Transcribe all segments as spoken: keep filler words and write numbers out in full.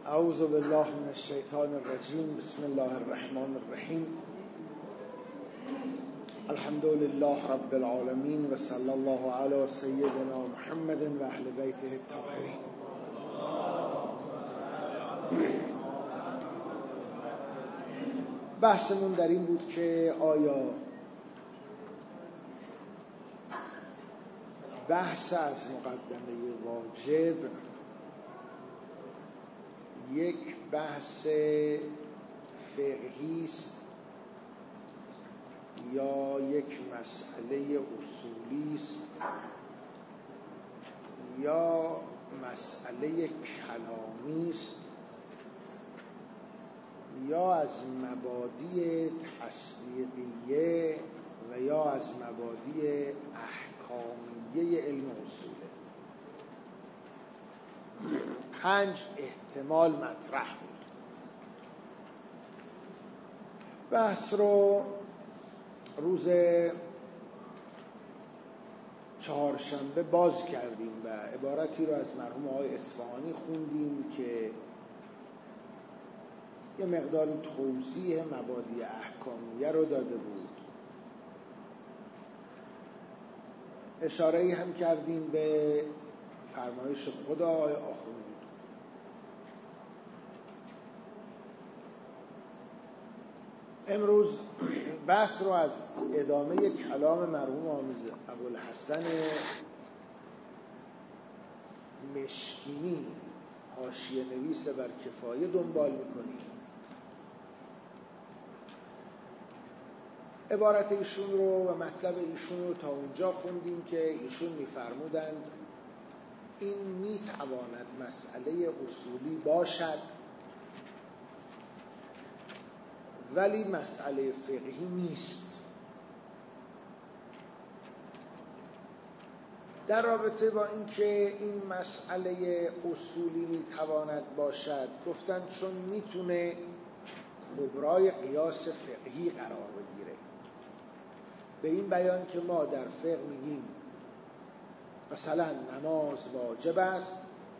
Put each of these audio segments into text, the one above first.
اعوذ بالله من الشیطان الرجیم. بسم الله الرحمن الرحیم. الحمد لله رب العالمین و صلی الله علی سیدنا محمد و اهل بیته الطاهرین. بحثمون در این بود که آیا بحث از مقدمه واجب یک بحث فقهی است یا یک مسئله اصولی است یا مسئله کلامی است یا از مبادی تصدیقیه و یا از مبادی احکامیه علم اصوله. پنج احتمال مطرح بود. بحث رو روز چهارشنبه باز کردیم و عبارتی رو از مرحوم آقای اصفهانی خوندیم که یه مقدار توضیح مبادی احکامیه رو داده بود. اشاره‌ای هم کردیم به فرمایش خدا آقای آخوندی. امروز بحث رو از ادامه کلام مرحوم حافظ ابوالحسن مشکینی حاشیه نویس بر کفایه دنبال میکنیم. عبارت ایشون رو و مطلب ایشون رو تا اونجا خوندیم که ایشون میفرمودند این میتواند مسئله اصولی باشد ولی مسئله فقهی نیست. در رابطه با اینکه این مسئله اصولی میتواند باشد گفتن چون میتونه کبرای قیاس فقهی قرار بگیره. به این بیان که ما در فقه میگیم مثلا نماز واجب است،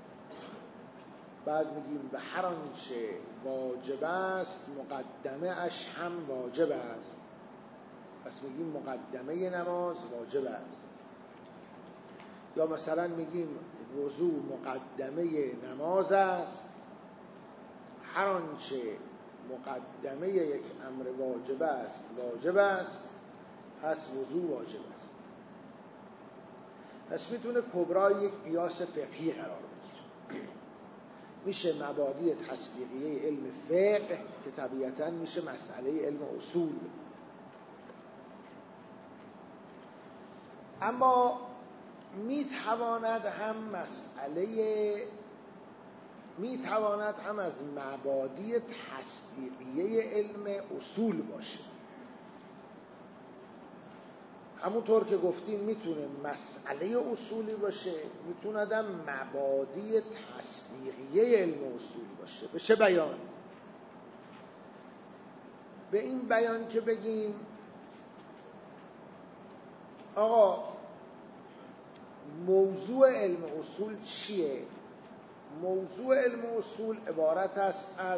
بعد میگیم به هر آنچه واجب است مقدمه اش هم واجب است، پس میگیم مقدمه نماز واجب است. یا مثلا میگیم وضو مقدمه نماز است، هر آنچه مقدمه یک امر واجب است واجب است، پس وضو واجب است. پس میتونه کبرای یک قیاس فقهی قرار بگیره. میشه مبادی تصدیقیه علم فقه که طبیعتاً میشه مسئله علم اصول. اما میتواند هم مسئله میتواند هم از مبادی تصدیقیه علم اصول باشه. همونطور که گفتیم میتونه مسئله اصولی باشه، میتونه هم مبادی تصدیقیه علم اصول باشه. به چه بیان؟ به این بیان که بگیم آقا موضوع علم اصول چیه؟ موضوع علم اصول عبارت است از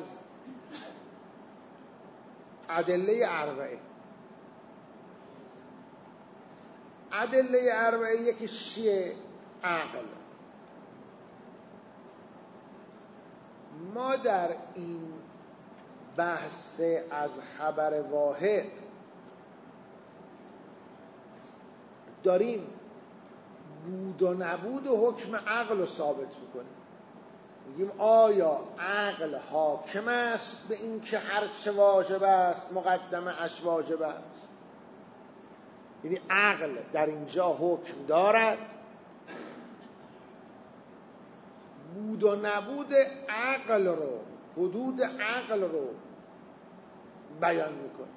ادله اربعه. ادله اربعه یکی چیه؟ عقل. ما در این بحث از خبر واحد داریم بود و نبود و حکم عقل رو ثابت میکنیم. میگیم آیا عقل حاکم است به این که هر چه واجب است مقدمه اش واجب است؟ یعنی عقل در اینجا حکم دارد، بود و نبود عقل رو، حدود عقل رو بیان میکنه.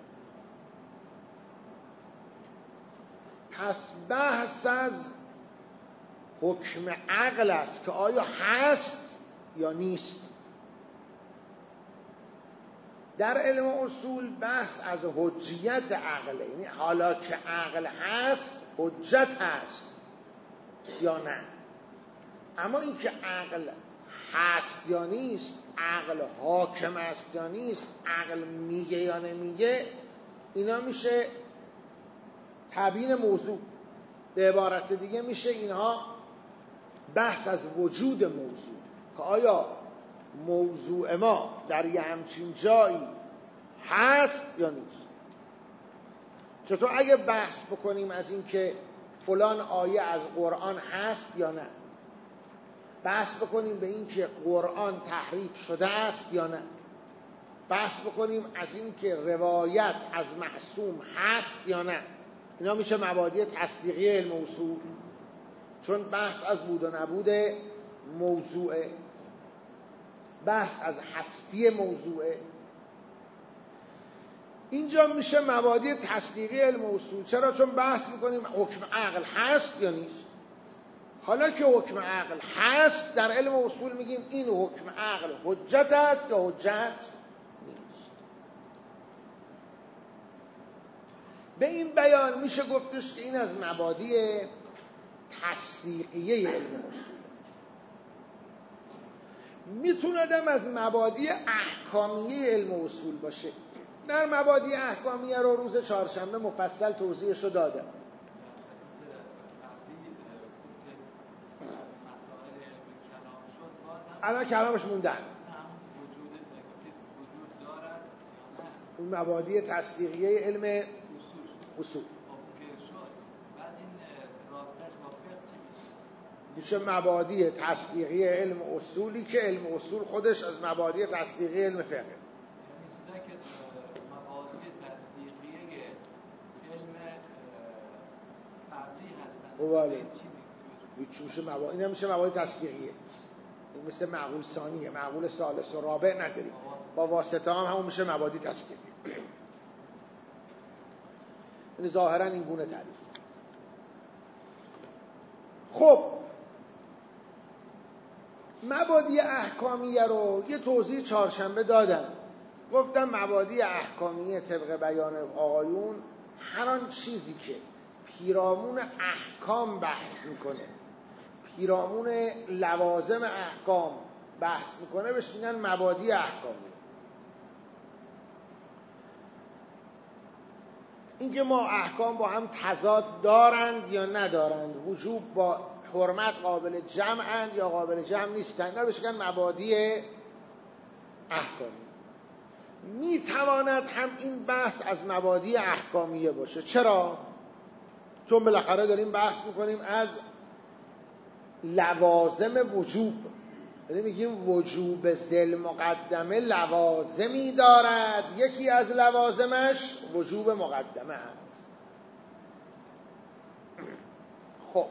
پس بحث از حکم عقل است که آیا هست یا نیست. در علم اصول بحث از حجیت عقل، یعنی حالا که عقل هست حجت هست یا نه. اما این که عقل هست یا نیست، عقل حاکم است یا نیست، عقل میگه یا نمیگه، اینا میشه تبیین موضوع. به عبارت دیگه میشه اینها بحث از وجود موضوع، که آیا موضوع ما در یه همچین جایی هست یا نیست. چطور اگه بحث بکنیم از این که فلان آیه از قرآن هست یا نه، بحث بکنیم به این که قرآن تحریف شده است یا نه، بحث بکنیم از این که روایت از معصوم هست یا نه، اینا میشه مبادی تصدیقی علم اصول، چون بحث از بود و نبود موضوعه، بحث از هستی موضوعه. اینجا میشه مبادی تصدیقی علم اصول. چرا؟ چون بحث میکنیم حکم عقل هست یا نیست. حالا که حکم عقل هست، در علم اصول میگیم این حکم عقل حجت است یا حجت نیست. به این بیان میشه گفتش که این از مبادی تصدیقیه علم اصول. میتوندم از مبادی احکامیه علم اصول باشه. در مبادی احکامیه رو روز چهارشنبه مفصل توضیحش رو دادم. الان کلامش موندن. اون مبادی تصدیقیه علم اصول میشه مبادی تصدیقی علم اصولی که علم اصول خودش از مبادی تصدیقی علم فقه. چی میشه مبادی؟ این هم میشه مبادی تصدیقیه. این مثل معقول ثانیه، معقول ثالث و رابع نداریم، با واسطه هم همون میشه مبادی تصدیقی. این ظاهرا این گونه تعریف. خب مبادی احکامیه رو یه توضیح چهارشنبه دادم. گفتم مبادی احکامیه طبق بیان آقایون هر آن چیزی که پیرامون احکام بحث میکنه، پیرامون لوازم احکام بحث میکنه، بهش میگن مبادی احکامیه. اینکه ما احکام با هم تضاد دارند یا ندارند، وجوب با حرمت قابل جمعند یا قابل جمع نیستند، اینا بهش میگن مبادی احکامی. میتواند هم این بحث از مبادی احکامیه باشه. چرا؟ چون بالاخره داریم بحث میکنیم از لوازم وجوب، یعنی میگیم وجوب ذل مقدمه لوازمی دارد، یکی از لوازمش وجوب مقدمه است. خب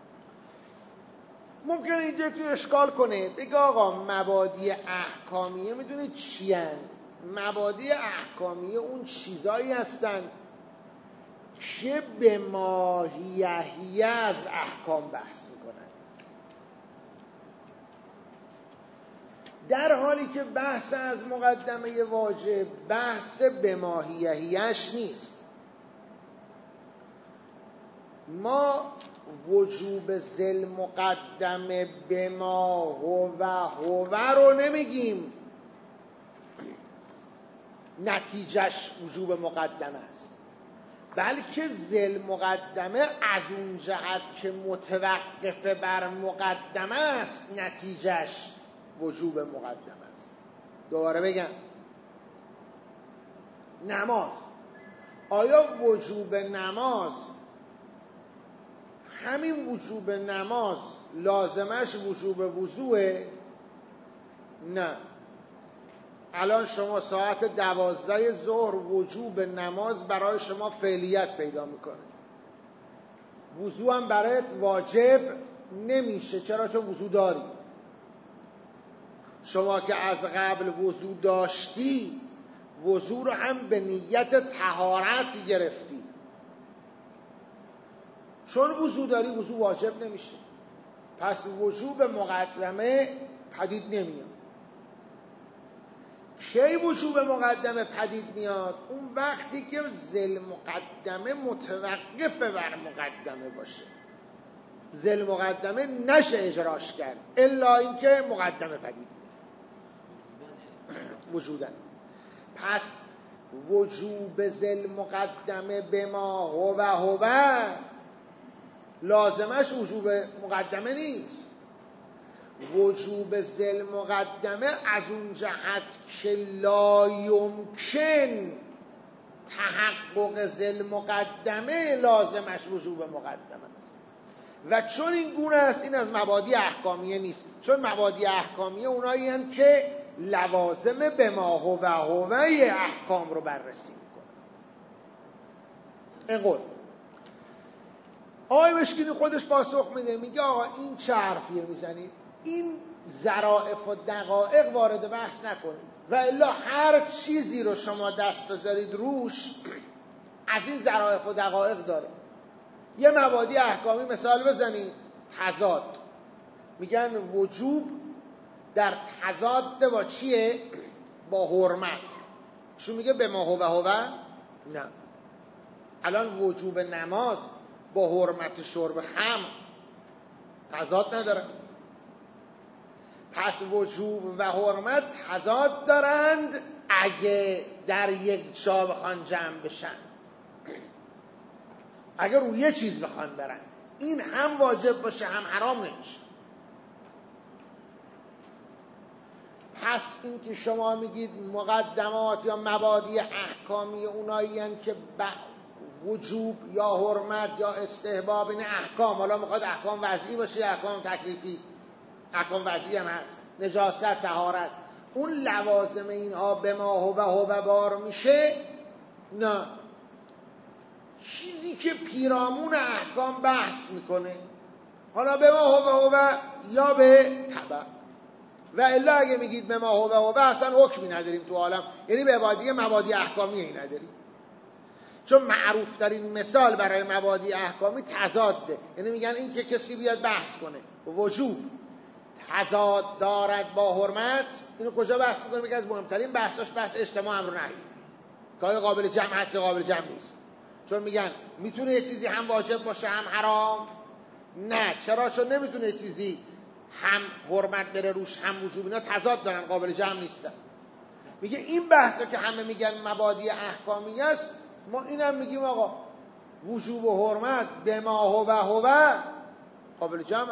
ممکنه اینجا که اشکال کنه، بگه آقا مبادی احکامیه میدونید چی هستند؟ مبادی احکامیه اون چیزایی هستند که به ماهیهی از احکام بحث میکنن، در حالی که بحث از مقدمه واجب بحث به ماهیهیش نیست. ما وجوب ذل مقدمه به ما هو هو رو نمیگیم نتیجهش وجوب مقدمه است، بلکه ذل مقدمه از اون جهت که متوقف بر مقدمه است نتیجهش وجوب مقدمه است. دوباره بگم، نماز، آیا وجوب نماز همین وجوب نماز لازمش وجوب وضوئه؟ نه. الان شما ساعت دوازده ظهر وجوب نماز برای شما فعلیت پیدا میکنه، وضو هم برایت واجب نمیشه. چرا؟ چون وضو داری. شما که از قبل وضو داشتی، وضو رو هم به نیت طهارت گرفتی. چون وضو داری وضو واجب نمیشه، پس وجوب مقدمه پدید نمیاد. کی وجوب مقدمه پدید میاد؟ اون وقتی که ذل مقدمه متوقف بر مقدمه باشه. ذل مقدمه نشه اجراش کرد الا اینکه مقدمه پدید وجودن. پس وجوب ذل مقدمه به ما هو هو لازمش وجوب مقدمه نیست. وجوب ذل مقدمه از اون جهت که لا یمکن تحقق ذل مقدمه لازمش وجوب مقدمه است و چون این گونه است این از مبادی احکامیه نیست، چون مبادی احکامیه اونایی هستند که لوازم به ما هو هوی احکام رو بررسی میکنه. این قول آقای مشکینی خودش پاسخ میده، میگه آقا این چه حرفیه میزنید، این ظرافت و دقایق وارد بحث نکنید و الا هر چیزی رو شما دست بذارید روش از این ظرافت و دقایق داره. یه مبادی احکامی مثال بزنید، تضاد، میگن وجوب در تضاد با چیه؟ با حرمت. شو میگه به ما هو هو؟ نه. الان وجوب نماز با حرمت شرب خمر تضاد نداره. پس وجوب و حرمت تضاد دارند اگه در یک جا بخوان جمع بشن، اگر روی یه چیز بخوان برن این هم واجب باشه هم حرام نمیشه. پس این که شما میگید مقدمات یا مبادی احکامی اونایی هستند که وجوب یا حرمت یا استحباب این احکام، حالا میخواد احکام وضعی باشه یا احکام تکلیفی، احکام وضعی هم هست، نجاست، طهارت، اون لوازم اینها به ما هو هو بار میشه. نه، چیزی که پیرامون احکام بحث میکنه، حالا به ما هو هو یا به تبع، و الا اگه میگید به ما هو هو اصلا حکمی نداریم تو عالم، یعنی به عبادی مبادی احکامی ای نداریم. چون معروف ترین مثال برای مبادی احکامی تضاده، یعنی میگن این که کسی بیاد بحث کنه وجوب تضاد دارد با حرمت، اینو کجا بحث میکنه؟ میگه از مهمترین بحثاش بحث اجتماع امر نهی، که قابل جمع هست یا قابل جمع نیست. چون میگن میتونه یه چیزی هم واجب باشه هم حرام؟ نه. چرا؟ چون نمیتونه یه چیزی هم حرمت بره روش هم وجوب، اینا تضاد دارن، قابل جمع نیستن. میگه این بحثا که همه میگن مبادی احکامی است، ما اینم میگیم آقا وجوب و حرمت به ما هو هو قابل جمع،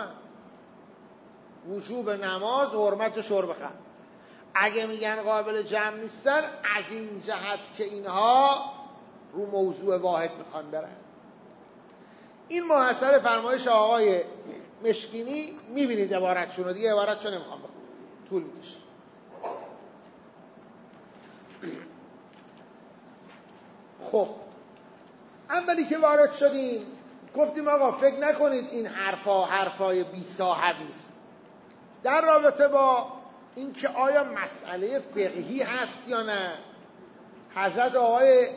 وجوب نماز و حرمت شرب خمر. اگه میگن قابل جمع نیستن از این جهت که اینها رو موضوع واحد میخوان برن. این محصل فرمایش آقای مشکینی، میبینید عبارتشون رو، دیگه عبارتشون نمیخوام بخونم، طول میکشه. خب اولی که وارد شدیم گفتیم آقا فکر نکنید این حرفا حرفای بی صاحبی است در رابطه با اینکه آیا مسئله فقهی هست یا نه. حضرت آقای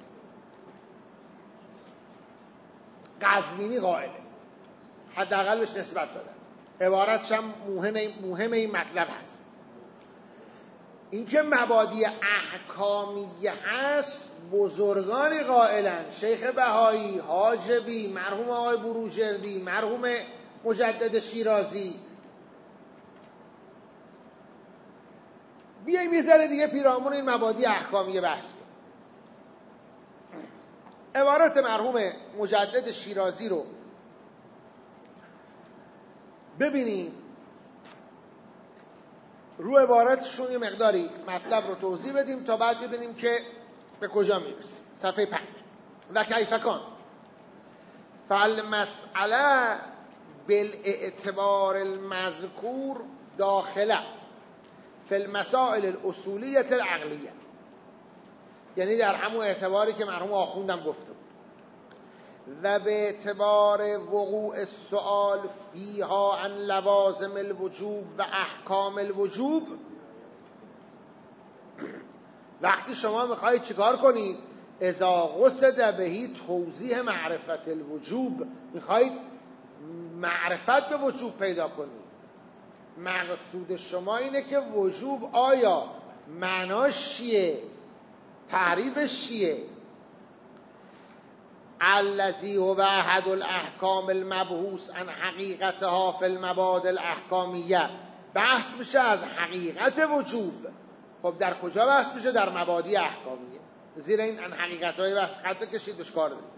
قزوینی قائله، حداقل بهش نسبت دادن، عبارتش هم مهم این مطلب هست. اینکه مبادی احکامیه هست بزرگانی قائلن، شیخ بهایی، حاجبی، مرحوم آقای بروجردی، مرحوم مجدد شیرازی. بیاییم یه ذره دیگه پیرامون این مبادی احکامیه بحث کنیم. عبارت مرحوم مجدد شیرازی رو ببینیم، رو عبارتشون یه مقداری مطلب رو توضیح بدیم تا بعد ببینیم که به کجا میرسیم. صفحه پنج. و کیفکان فالمسئله بالاعتبار المذکور داخله فی المسائل الاصولیه العقلیه، یعنی در همون اعتباری که مرحوم آخوندم گفته بود. و به اعتبار وقوع السؤال فیها عن لوازم الوجوب و احکام الوجوب، وقتی شما میخواید چیکار کنید؟ اذا قصد بهی توضیح معرفت الوجوب، میخواید معرفت به وجوب پیدا کنید. مقصود شما اینه که وجوب آیا معناش چیه؟ تعریفش چیه؟ الذی هو احد الاحکام المبحوث عن حقیقتها فی المبادئ الاحکامیه. بحث میشه از حقیقت وجوب. خب در کجا بحث میشه؟ در مبادئ احکامیه. زیر این ان حقیقتهای بحث خط کشید بهش کار داریم.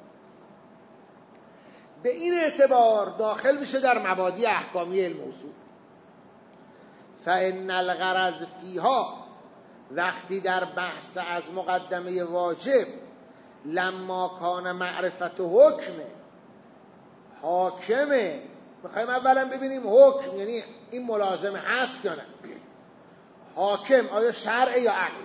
به این اعتبار داخل میشه در مبادئ احکامیه الموضوع. فان الغرض فیها، وقتی در بحث از مقدمه واجب، لما کان معرفت حکمه، حاکمه، میخوایم اولا ببینیم حکم یعنی این ملازمه هست یا نه. حاکم آیا شرع یا عقل؟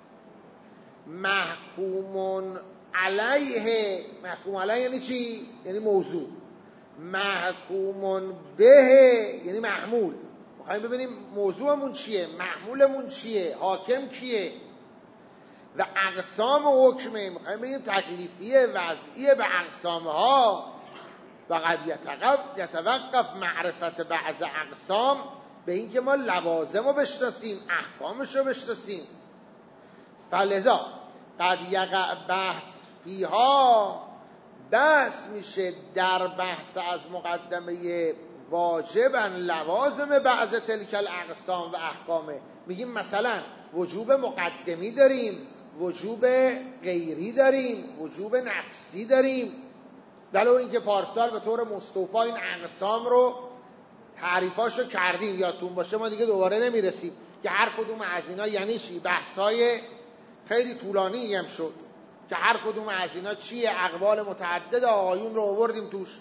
محکوم علیه، محکوم علیه یعنی چی؟ یعنی موضوع. محکوم به یعنی محمول. میخوایم ببینیم موضوعمون چیه، محمولمون چیه، حاکم کیه. و اقسام حکمه، میخوایم ببینیم تکلیفیه، وضعیه به اقسامها. و قد یتوقف معرفت بعض اقسام به این که ما لوازم رو بشناسیم، احکامش رو بشناسیم. فلذا قد یقع بحث فیها، بحث میشه در بحث از مقدمه واجبا لوازم بعض تلک الاقسام و احکامه. میگیم مثلا وجوب مقدمی داریم، وجوب غیری داریم، وجوب نفسی داریم. ولو اینکه پارسال به طور مستوفا این اقسام رو تعریفاشو کردیم، یادتون باشه ما دیگه دوباره نمیرسیم که هر کدوم از اینا یعنی چی. بحث‌های خیلی طولانی هم شد که هر کدوم از اینا چیه، اقوال متعدد آقایون رو آوردیم توش.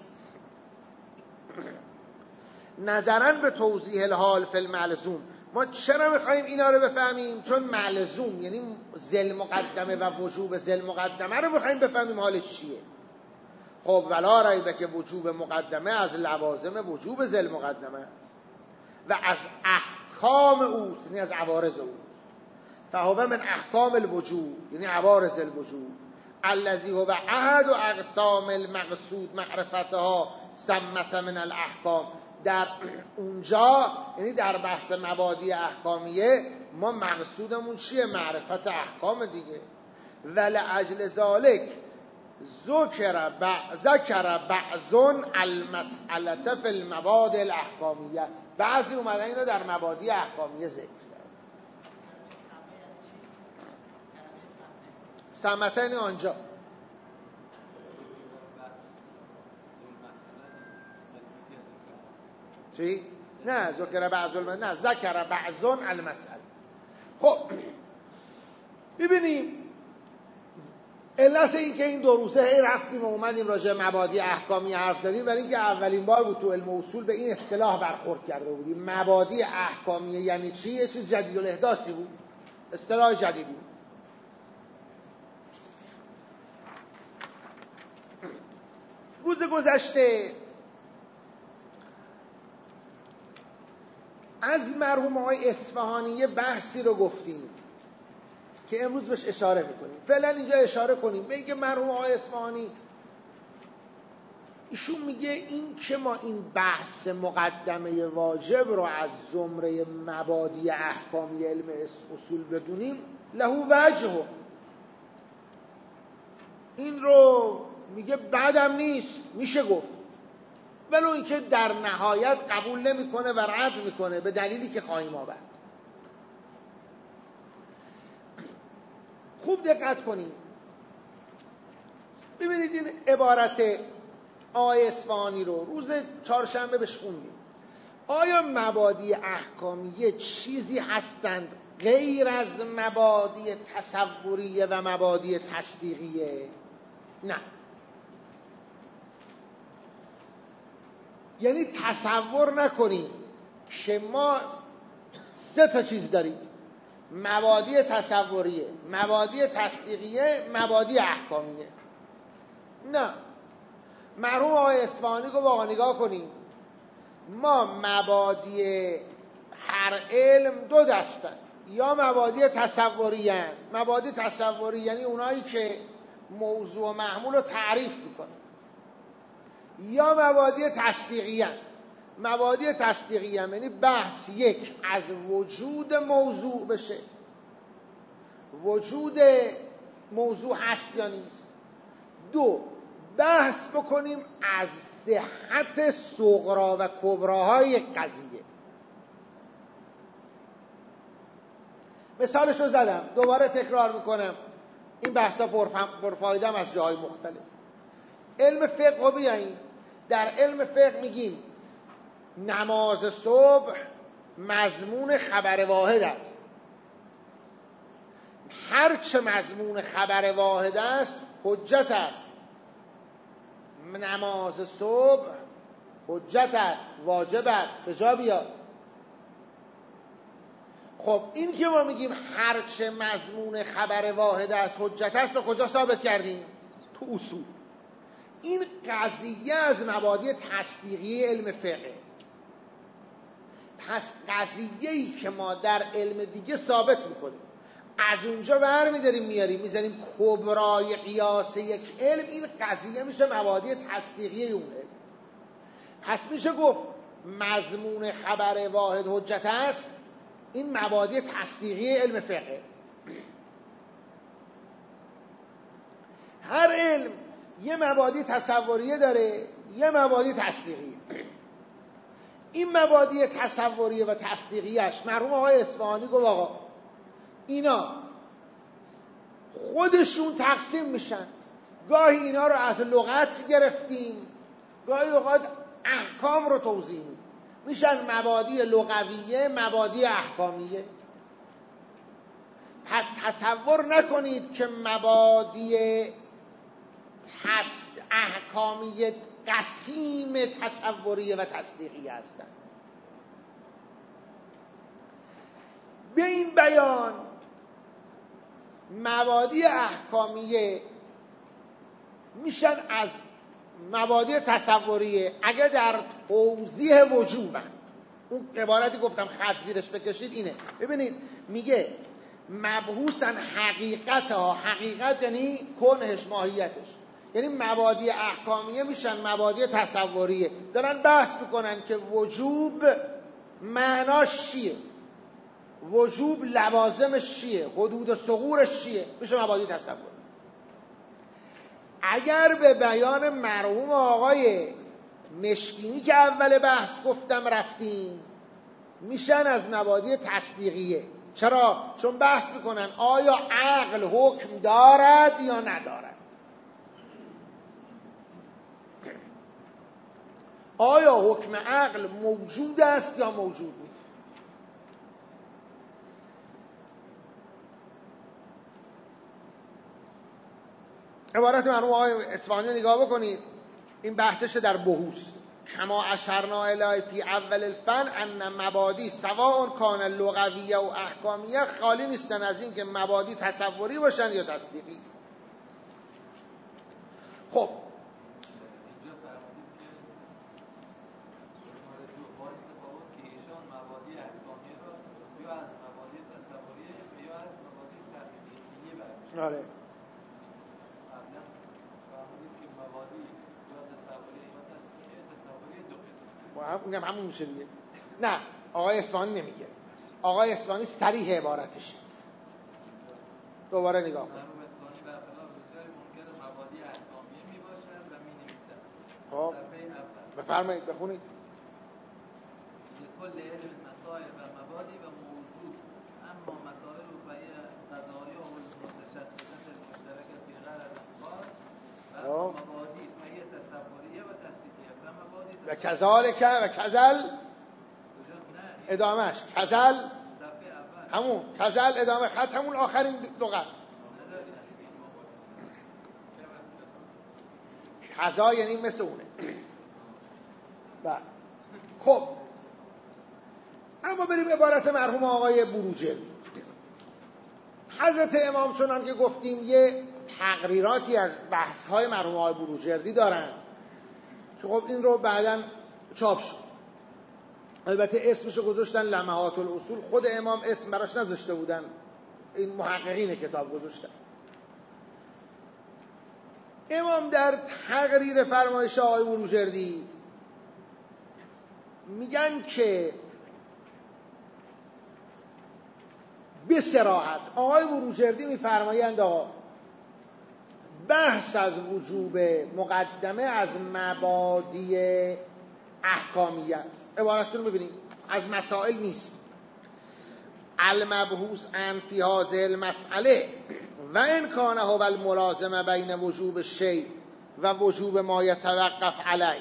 نظراً به توضیح الحال فی الملزوم، ما چرا میخواییم اینا رو بفهمیم؟ چون ملزوم یعنی ذل مقدمه و وجوب ذل مقدمه رو میخواییم بفهمیم حالش چیه. خب ولا ریبه که وجوب مقدمه از لوازم وجوب ذل مقدمه است و از احکام اوست، یعنی از عوارض اوست. فهو من احکام الوجوب یعنی عوارض الوجوب الذی هو احد و اقسام المقصود معرفتها سمت من الاحکام. در اونجا یعنی در بحث مبادئ احکامیه ما مقصودمون چیه؟ معرفت احکام دیگه. ولعجل ذالک ذکر ذکر بعضون المسئله فی المبادئ الاحکامیه. بعضی اومدن اینو در مبادئ احکامیه ذکر کردن. سمتن آنجا چی؟ نه ذکر بعضون، نه ذکر بعضون المسئله. خب ببینیم علت این که این دو روزه هی رفتیم و اومدیم راجع مبادئ احکامی حرف زدیم برای اینکه اولین بار بود تو علم اصول به این اصطلاح برخورد کرده بودیم. مبادئ احکامی یعنی چی؟ یه چیز جدید الاحداثی بود، اصطلاح جدیدی بود. روز گذشته از مرحوم آقای اصفهانی یه بحثی رو گفتیم که امروز بهش اشاره میکنیم. فعلا اینجا اشاره کنیم به اینکه مرحوم آقای اصفهانی ایشون میگه این که ما این بحث مقدمه واجب رو از زمره مبادئ احکامی علم اصول بدونیم له وجه، این رو میگه بعدم نیست، میشه گفت، ولو اینکه در نهایت قبول نمیکنه و رد میکنه به دلیلی که خواهیم آورد. خوب دقت کنید ببینید این عبارت آقای اصفهانی رو روز چهارشنبه بهش خوندیم. آیا مبادئ احکامیه چیزی هستند غیر از مبادئ تصوریه و مبادئ تصدیقیه؟ نه. یعنی تصور نکنیم که ما سه تا چیز داریم: مبادئ تصوریه، مبادئ تصدیقیه، مبادئ احکامیه. نه. مرحوم آقای اصفهانی رو واقعا نگاه کنیم، ما مبادئ هر علم دو دستن، یا مبادئ تصوریه. مبادئ تصوری یعنی اونایی که موضوع و محمول رو تعریف میکنن، یا مبادئ تصدیقیه. مبادئ تصدیقیه یعنی بحث یک از وجود موضوع بشه، وجود موضوع هست یا نیست. دو، بحث بکنیم از صحت صغرا و کبراهای قضیه. مثالش رو زدم، دوباره تکرار میکنم، این بحثا پرفایده هم از جاهای مختلف. علم فقه رو بیاییم، در علم فقه میگیم نماز صبح مضمون خبر واحد است. هرچه مضمون خبر واحد است حجت است. نماز صبح حجت است، واجب است، به جا بیاد. خب این که ما میگیم هرچه مضمون خبر واحد است حجت است، رو کجا ثابت کردیم؟ تو اصول. این قضیه از مبادی تصدیقی علم فقه. پس قضیه‌ای که ما در علم دیگه ثابت میکنیم، از اونجا برمی‌داریم میاریم میذاریم کبرای قیاس یک علم، این قضیه میشه مبادی تصدیقی اون علم. پس میشه گفت مضمون خبر واحد حجت است، این مبادی تصدیقی علم فقه. هر علم یه مبادی تصوریه داره، یه مبادی تصدیقیه. این مبادی تصوریه و تصدیقیش مرحوم آقای اصفهانی گفت آقا اینا خودشون تقسیم میشن. گاهی اینا رو از لغت گرفتیم، گاهی اوقات احکام رو توضیح میدیم، میشن مبادی لغویه، مبادی احکامیه. پس تصور نکنید که مبادی احکامی قسیم تصوریه و تصدیقی هستند. به این بیان مبادی احکامیه میشن از مبادی تصوریه اگه در توضیح وجوبند. اون عبارتی گفتم خط زیرش بکشید اینه. ببینید میگه مبحوثن حقیقت ها، حقیقت یعنی کنهش، ماهیتش، یعنی مبادی احکامیه میشن مبادی تصوریه. دارن بحث میکنن که وجوب معناش چیه، وجوب لوازمش چیه، حدود ثغورش چیه، میشه مبادی تصوری. اگر به بیان مرحوم آقای مشکینی که اول بحث گفتم رفتیم، میشن از مبادی تصدیقیه. چرا؟ چون بحث میکنن آیا عقل حکم دارد یا ندارد، آیا حکم عقل موجود است یا موجود نیست. عبارت مرحوم آقای اصفهانی نگاه بکنید، این بحثش در بحوث. کما اشرنا الی فی اول الفن ان مبادی سواء کان لغویه و احکامیه، خالی نیستن از این که مبادی تصوری باشن یا تصدیقی. خب آره هم همون میشه دیگه. نه آقای اصفهانی نمیگه، آقای اصفهانی صریح عبارتشه. دوباره نگاه کن. خب بفرمایید بخونید. کل علم مسائل و مبادی و موجود، اما مسائل و فهی قضایی و متشددت المشترکه فی غرض خاص و مبادی فهی تصوریه و تصدیقیه و مبادی و کذالک و کذل ادامهش کذل همون کذل ادامه خط همون آخرین لغت کذا یعنی مثل اونه. خب اما بریم عبارت مرحوم آقای بروجردی. حضرت امام چنان که گفتیم یه تقریراتی از بحث‌های مرحوم آقای بروجردی دارن که خب این رو بعداً چاپ شد. البته اسمشو گذاشتن لمحات الاصول، خود امام اسم براش نذاشته بودن، این محققین کتاب گذاشتن. امام در تقریر فرمایش آقای بروجردی میگن که به صراحت آقای بروجردی میفرمایند آقا بحث از وجوب مقدمه از مبادی احکامیه است. عبارتون رو ببینید، از مسائل نیست. المبحوث عن فی هذه المسئله و ان کان هو الملازمه بین وجوب الشیء و وجوب ما یتوقف علیه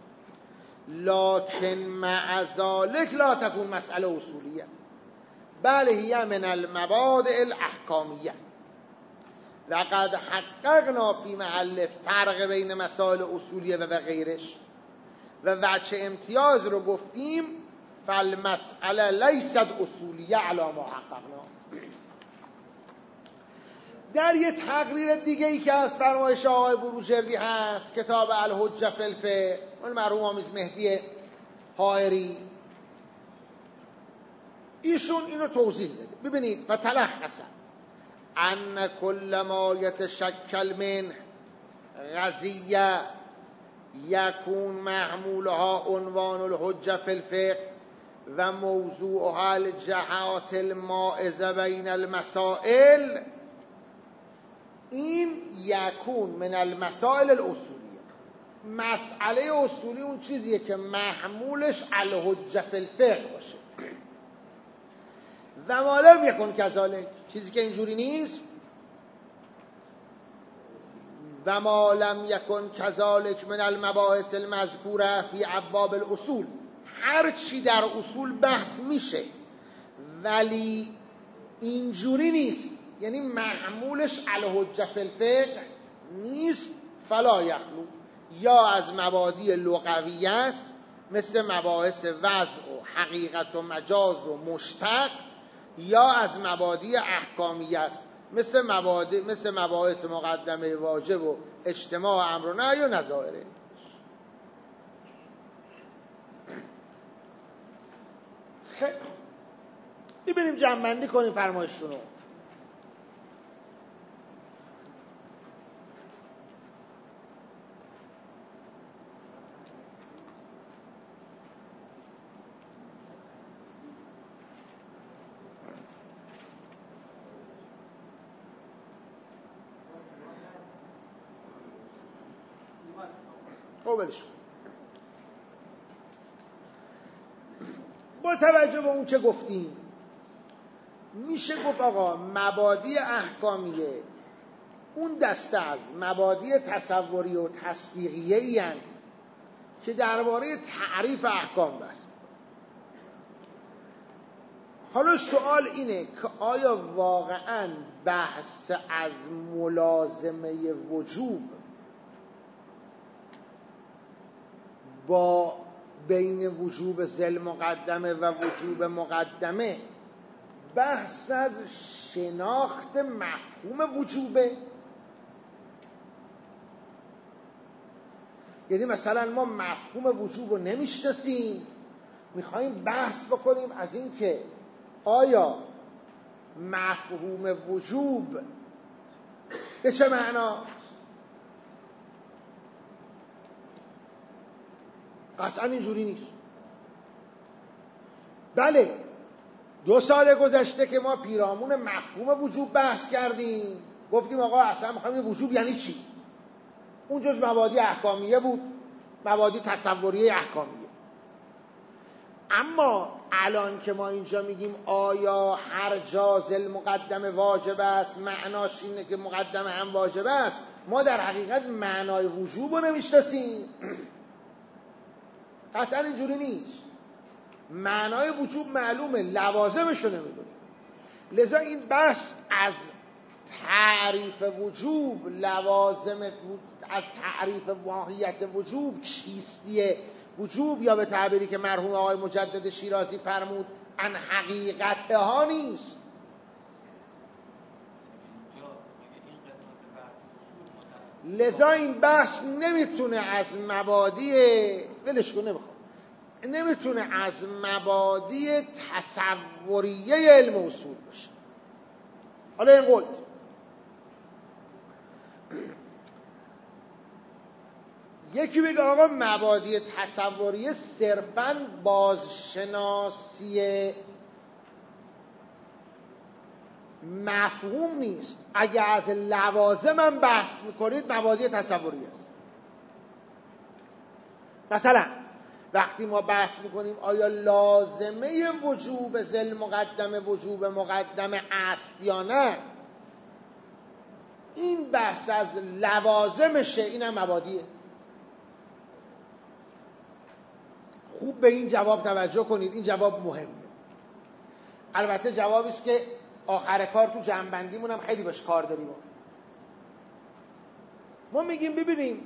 لکن مع ذلک لا تكون مسئله اصولیه بل هی من المبادئ الاحکامیه لقد حققنا فی محل فرق بین مسائل اصولیه و غیرش و وجه امتیاز رو گفتیم. فالمسئله لیست اصولیه علی ما حققنا. در یه تقریر دیگه ای که از فرمایش آقای بروجردی هست، کتاب الحجه فی الفقه، اون مرحوم آمیز مهدی حائری، ایشون اینو توضیح داده. ببینید، فتلخص ان کل ما یتشکل من قضیه یکون محمولها عنوان الحجه فی الفقه و موضوعها الجهات المائزه بین المسائل، این یکون من المسائل الاصولیه. مسئله اصولی اون چیزیه که محمولش الحجه فی الفقه باشه. و ما لم یکن کذالک، چیزی که اینجوری نیست. و ما لم یکن کذالک من المباحث المذکوره فی ابواب الاصول، هر چی در اصول بحث میشه ولی اینجوری نیست، یعنی محمولش الحجه فی الفقه نیست. فلا یخلو، یا از مبادی لغویه است مثل مباحث وضع و حقیقت و مجاز و مشتق، یا از مبادی احکامیه است مثل مبادی مثل مباحث مقدمه واجب و اجتماع امر و نهی و نظائره. خیلی ببینیم جمع‌بندی کنیم فرمایششون رو. قبلش با توجه به اون چه گفتیم میشه گفت آقا مبادی احکامیه اون دسته از مبادی تصوری و تصدیقیه ای هستند که درباره تعریف احکام بحث. حالا سوال اینه که آیا واقعاً بحث از ملازمه وجوب با بین وجوب ذل مقدمه و وجوب مقدمه بحث از شناخت مفهوم وجوبه؟ یعنی مثلا ما مفهوم وجوب رو نمیشناسیم، میخواییم بحث بکنیم از این که آیا مفهوم وجوب به چه معنا؟ قطعا اینجوری نیست. بله، دو سال گذشته که ما پیرامون مفهوم وجوب بحث کردیم، گفتیم آقا اصلا میخوایم وجوب یعنی چی؟ اون جز مبادی احکامیه بود، مبادی تصوریه احکامیه. اما الان که ما اینجا میگیم آیا هر جا ذل مقدمه واجب است، معناش اینه که مقدمه هم واجب است، ما در حقیقت معنای وجوب رو نمیشناسیم. قطعا اینجوری نیست. معنای وجوب معلومه، لوازمش رو نمیدونیم. لذا این بحث از تعریف وجوب، لوازم از تعریف ماهیت وجوب، چیستی وجوب، یا به تعبیری که مرحوم آقای مجدد شیرازی فرمود ان حقیقتها نیست. لذا این بحث نمیتونه از مبادی ولش کن نمیخوام نمیتونه از مبادی تصوریه علم اصول باشه. حالا این قلت یکی بگه آقا مبادی تصوریه صرفاً بازشناسی مفهوم نیست. اگه از لوازم هم بحث میکنید مبادی تصوری است. مثلا وقتی ما بحث میکنیم آیا لازمه وجوب ذل مقدمه وجوب مقدمه است یا نه، این بحث از لوازمشه، این هم مبادیه. خوب به این جواب توجه کنید، این جواب مهمه. البته جوابی است که آخر کار تو جمع‌بندیمون هم خیلی باش کار داریم. ما میگیم ببینیم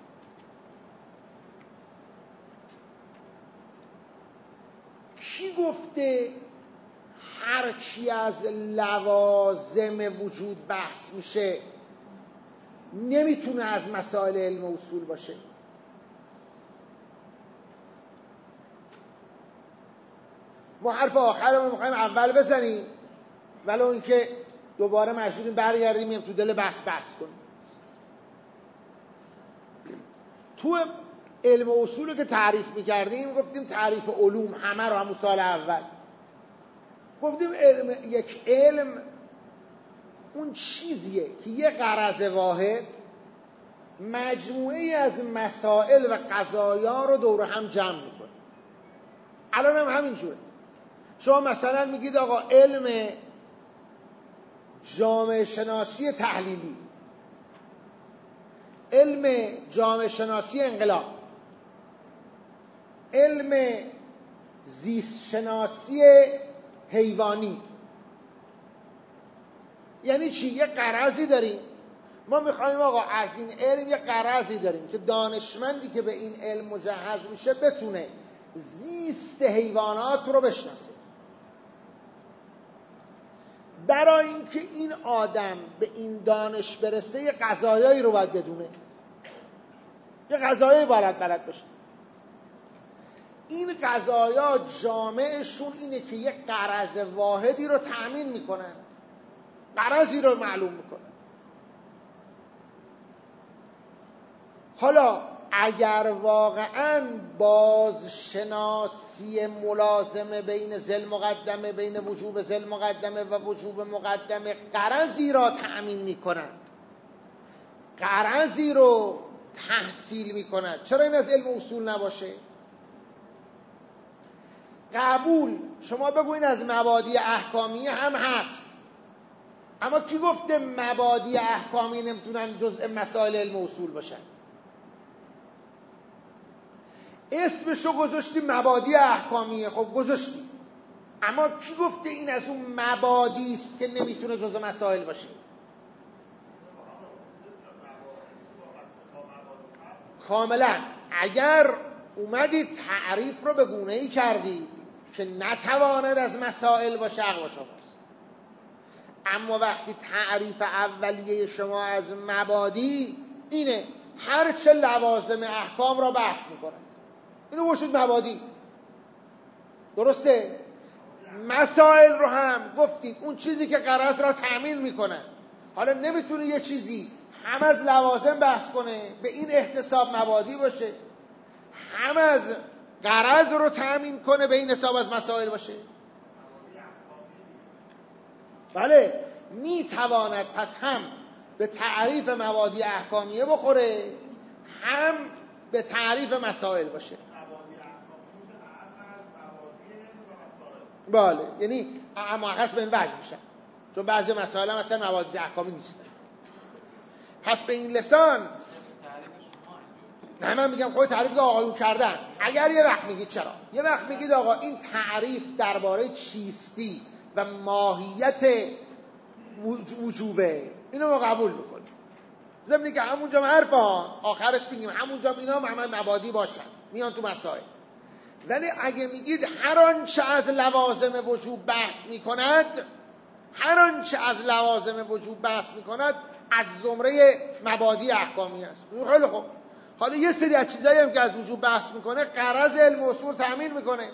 کی گفته هر چی از لوازم وجود بحث میشه نمیتونه از مسائل علم و اصول باشه؟ ما حرف آخرمون میخوایم اول بزنیم، ولو اینکه دوباره مجبوریم برگردیم میم تو دل بحث بحث کنیم. تو علم و اصول رو که تعریف میکردیم گفتیم تعریف علوم همه رو همون سال اول گفتیم علم، یک علم اون چیزیه که یه غرض واحد مجموعه از مسائل و قضایا رو دور هم جمع میکنه. الان هم همینجوره. شما مثلا میگید آقا علم جامعه شناسی تحلیلی، علم جامعه شناسی انقلاب، علم زیست شناسی حیوانی، یعنی چی؟ یه غرضی داریم. ما میخوایم آقا از این علم یه غرضی داریم که دانشمندی که به این علم مجهز میشه بتونه زیست حیوانات رو بشناسه. برای اینکه این آدم به این دانش برسه یه قضایایی رو باید بدونه، یه قضایایی باید بلد باشه. این قضایا جامعشون اینه که یه غرض واحدی رو تأمین میکنن، غرضی رو معلوم میکنن. حالا اگر واقعاً بازشناسی ملازمه بین ذل مقدمه، بین وجوب ذل مقدمه و وجوب مقدمه غرضی را تأمین میکنند، غرضی رو تحصیل میکنند، چرا این از علم اصول نباشه؟ قبول، شما بگوین از مبادی احکامی هم هست، اما کی گفته مبادی احکامی نمیتونن جزء مسائل علم اصول باشن؟ اسمشو گذاشتیم مبادی احکامیه، خب گذاشتیم، اما کی گفته این از اون مبادی است که نمیتونه جزء مسائل باشه؟ کاملا. اگر اومدید تعریف رو به گونه‌ای کردید که نتواند از مسائل باشه، حق با شماست. اما وقتی تعریف اولیه شما از مبادی اینه هر چه لوازم احکام را بحث میکنه، اینو باشید مبادی. درسته؟ مسائل رو هم گفتید اون چیزی که غرض را تأمین میکنه. حالا نمیتونه یه چیزی هم از لوازم بحث کنه به این احتساب مبادی باشه، هم از غرض رو تأمین کنه به این حساب از مسائل باشه. بله، میتواند پس هم به تعریف مبادی احکامیه بخوره، هم به تعریف مسائل باشه. بله، یعنی اعماقش به این وجه میشن، چون بعضی مسائل هم اصلا مبادی احکامی نیستن. پس به این لسان نه، من میگم خود تعریف که آقایون کردن. اگر یه وقت میگید چرا، یه وقت میگید آقا این تعریف درباره چیستی و ماهیت وجوبه، اینو ما قبول میکنیم، ضمنی که همونجا حرف آخرش بگیم همونجا اینا هم مبادی باشن، میان تو مسائل. ولی اگه میگید هر آنچه از لوازم وجوب بحث میکند، هر آنچه از لوازم وجوب بحث میکند از زمره مبادی احکامی است، خیلی خوب. حالا یه سری از چیزایی هم که از وجوب بحث میکنه غرض علم و اصول تأمین میکنه،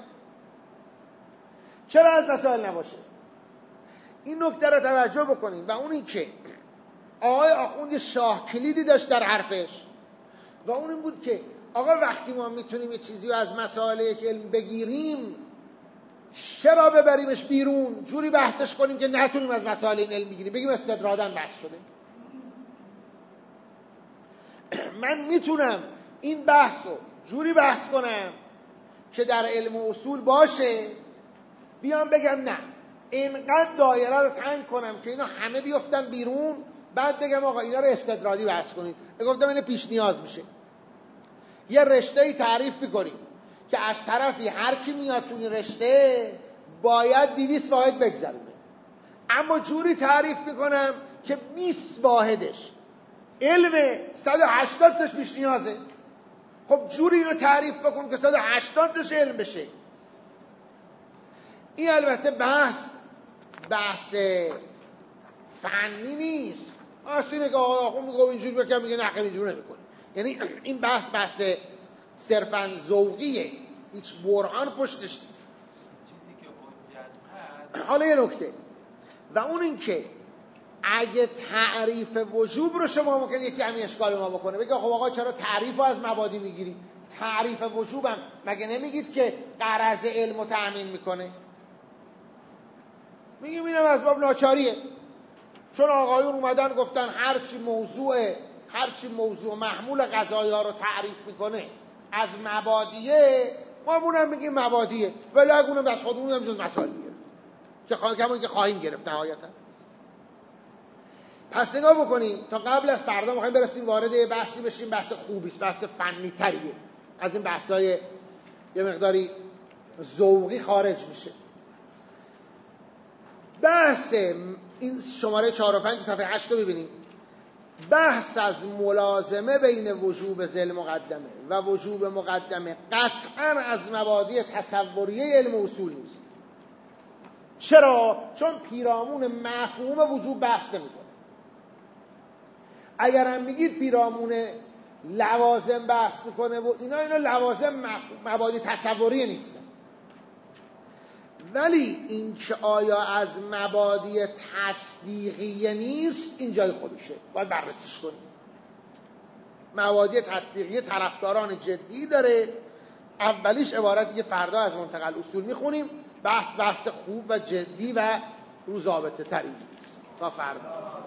چرا از مسائل نباشه؟ این نکته رو توجه بکنیم. و اون این که آقای آخوند شاه کلیدی داشت در حرفش، و اون این بود که آقا وقتی ما میتونیم یه چیزی رو از مسائل یک علم بگیریم چرا ببریمش بیرون جوری بحثش کنیم که نتونیم از مسائل این علم بگیریم، بگیم استدرادا بحث شده. من میتونم این بحث رو جوری بحث کنم که در علم و اصول باشه، بیام بگم نه اینقدر دایره رو تنگ کنم که اینا همه بیفتن بیرون، بعد بگم آقا اینا رو استدرالی بحث کنید. گفتم این پیش نیاز میشه. یه رشته‌ای تعریف می‌کنیم که از طرفی هر کی میاد تو این رشته باید دویست واحد بگذرونه، اما جوری تعریف میکنم که بیست واحدش علم صد و هشتاد تاش پیش نیازه. خب جوری اینو تعریف بکن که صد و هشتاد تاش علم بشه. این البته بحث بحث فنی نیست. آسینه که آقا آقا میگه اینجوری بکنم، میگه نه اینجوری نمیکنه. یعنی این بحث بحث صرفاً ذوقیه، هیچ برهان پشتش نیست. چیزی که حجت هست. حالا یه نکته و اون این که اگه تعریف وجوب رو شما ممکنه یکی همین اشکال ما بکنه، بگه خب آقا چرا تعریف رو از مبادی میگیری؟ تعریف وجوبم مگه نمیگید که غرض علم رو تأمین میکنه؟ میگیم اینم از باب ناچاریه، چون آقایون اومدن گفتن هرچی موضوع هرچی موضوع محمول قضایی ها رو تعریف میکنه از مبادیه، ما اونم میگیم مبادیه، ولی اگه اونم از خودمون هم جز مسائل میگرفت که خواهیم کمون که خواهیم گرفت نهایتا. پس نگاه بکنیم تا قبل از فردا میخوایم برسیم وارد بحثی بشیم، بحث خوبیست، بحث فنی تریه، از این بحثای یه مقداری ذوقی خارج میشه. بحث این شماره چهار و پنج صفحه هشت رو ببینیم. بحث از ملازمه بین وجوب ذیل مقدمه و وجوب مقدمه قطعا از مبادی تصوریه علم اصول نیست. چرا؟ چون پیرامون مفهوم وجوب بحث نمی‌کنه. اگر هم میگید پیرامون لوازم بحث میکنه و اینا اینا لوازم مبادی تصوریه نیستن. ولی این که آیا از مبادی تصدیقیه نیست، این جای خودشه، باید بررسیش کنیم. مبادی تصدیقیه طرفداران جدی داره. اولیش عبارتی که فردا از منتقل اصول میخونیم، بحث بحث خوب و جدی و روزابطه تری است. تا فردا.